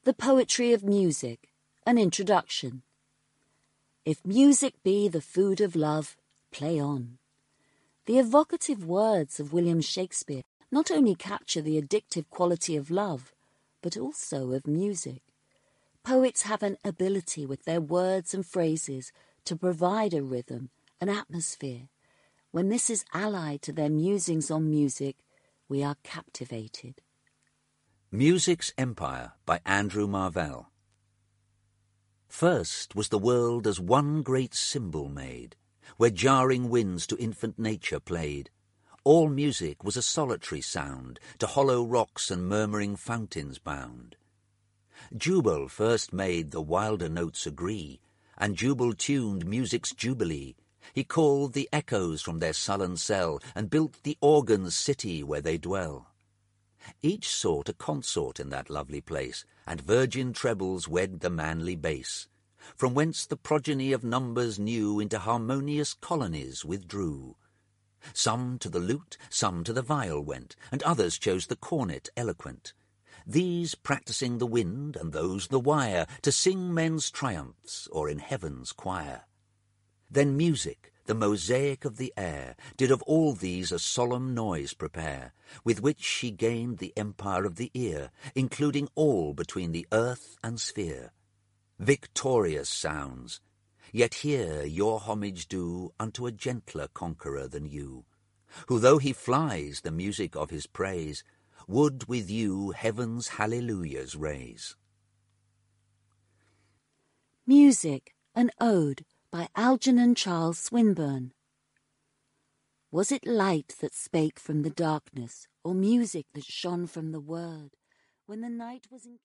The Poetry of Music, an Introduction. If music be the food of love, play on. The evocative words of William Shakespeare not only capture the addictive quality of love, but also of music. Poets have an ability with their words and phrases to provide a rhythm, an atmosphere. When this is allied to their musings on music, we are captivated. Music's Empire by Andrew Marvell. First was the world as one great cymbal made, where jarring winds to infant nature played. All music was a solitary sound, to hollow rocks and murmuring fountains bound. Jubal first made the wilder notes agree, and Jubal tuned music's jubilee. He called the echoes from their sullen cell, and built the organ's city where they dwell. Each sought a consort in that lovely place, and virgin trebles wed the manly bass, from whence the progeny of numbers new into harmonious colonies withdrew. Some to the lute, some to the viol went, and others chose the cornet eloquent, these practising the wind and those the wire, to sing men's triumphs or in heaven's choir. Then music, the mosaic of the air, did of all these a solemn noise prepare, with which she gained the empire of the ear, including all between the earth and sphere. Victorious sounds, yet here your homage do unto a gentler conqueror than you, who though he flies the music of his praise, would with you heaven's hallelujahs raise. Music, an Ode by Algernon Charles Swinburne. Was it light that spake from the darkness, or music that shone from the word, when the night was in